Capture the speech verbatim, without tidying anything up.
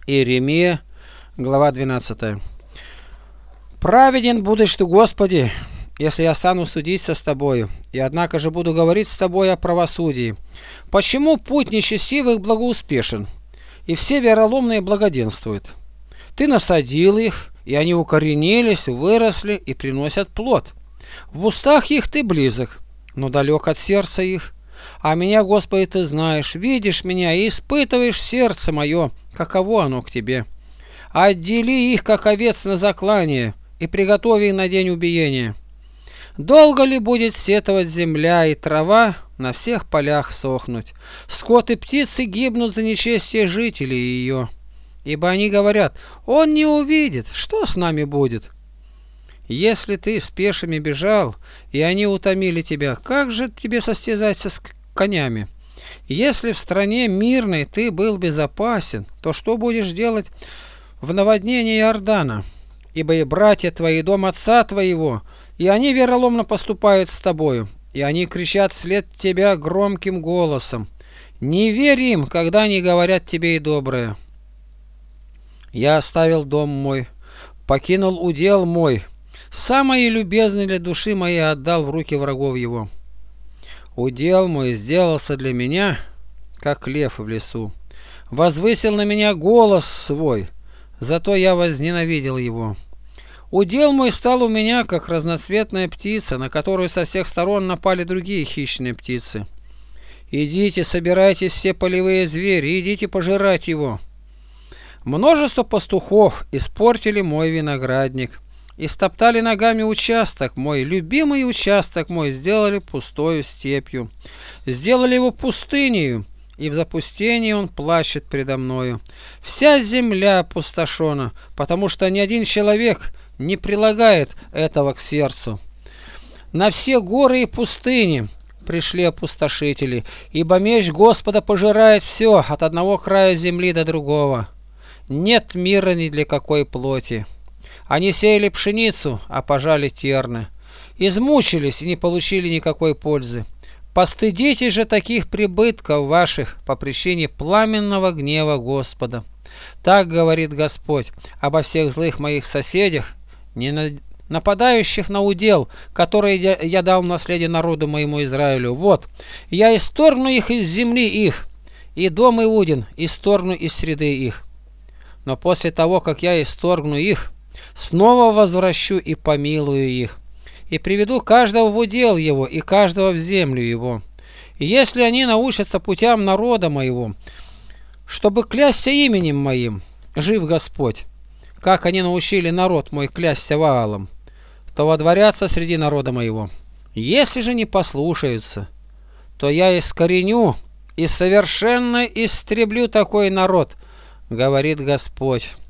Иеремия, глава двенадцатая. «Праведен будешь ты, Господи, если я стану судиться с тобою, и однако же буду говорить с тобой о правосудии. Почему путь нечестивых благоуспешен, и все вероломные благоденствуют? Ты насадил их, и они укоренились, выросли и приносят плод. В устах их ты близок, но далек от сердца их. А меня, Господи, ты знаешь, видишь меня и испытываешь сердце мое, каково оно к тебе. Отдели их, как овец на заклание, и приготови их на день убиения. Долго ли будет сетовать земля и трава на всех полях сохнуть? Скот и птицы гибнут за нечестие жителей ее. Ибо они говорят: он не увидит, что с нами будет? Если ты с пешими бежал, и они утомили тебя, как же тебе состязаться с конями? Если в стране мирной ты был безопасен, то что будешь делать в наводнении Иордана? Ибо и братья твои, и дом отца твоего, и они вероломно поступают с тобою, и они кричат вслед тебя громким голосом. Не верь им, когда они говорят тебе и доброе. Я оставил дом мой, покинул удел мой, самое любезное для души моей отдал в руки врагов его. Удел мой сделался для меня, как лев в лесу. Возвысил на меня голос свой, зато я возненавидел его. Удел мой стал у меня, как разноцветная птица, на которую со всех сторон напали другие хищные птицы. Идите, собирайтесь все полевые звери, идите пожирать его. Множество пастухов испортили мой виноградник, истоптали ногами участок мой, любимый участок мой сделали пустою степью, сделали его пустынею, и в запустении он плачет предо мною. Вся земля опустошена, потому что ни один человек не прилагает этого к сердцу. На все горы и пустыни пришли опустошители, ибо меч Господа пожирает все от одного края земли до другого. Нет мира ни для какой плоти. Они сеяли пшеницу, а пожали терны. Измучились и не получили никакой пользы. Постыдитесь же таких прибытков ваших по причине пламенного гнева Господа. Так говорит Господь обо всех злых моих соседях, не нападающих на удел, который я, я дал в наследие народу моему Израилю. Вот, я исторгну их из земли их, и дом Иудин исторгну из среды их. Но после того, как я исторгну их, снова возвращу и помилую их, и приведу каждого в удел его, и каждого в землю его. И если они научатся путям народа моего, чтобы клясться именем моим, жив Господь, как они научили народ мой клясться Ваалом, то водворятся среди народа моего. Если же не послушаются, то я искореню и совершенно истреблю такой народ, говорит Господь.